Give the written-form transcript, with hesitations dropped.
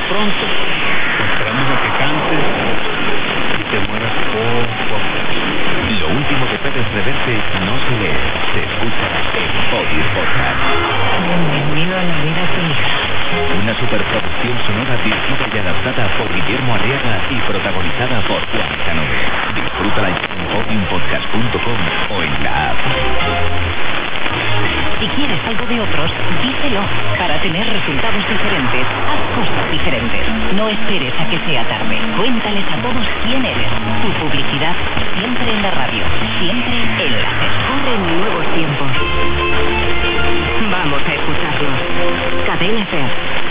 pronto. Esperamos a que cantes y te mueras poco a poco. Lo último de Pérez Reverte no se lee, se escucha en Podium Podcast. Bienvenido a la vida fija. Una superproducción sonora dirigida y adaptada por Guillermo Arriaga y protagonizada por Juan Canové. Disfrútala en podiumpodcast.com o en la app. Si quieres algo de otros, díselo. Para tener resultados diferentes, haz cosas diferentes. No esperes a que sea tarde. Cuéntales a todos quién eres. Tu publicidad siempre en la radio, siempre en la Corren nuevos tiempos. Vamos a escucharlos. Cadena Ser.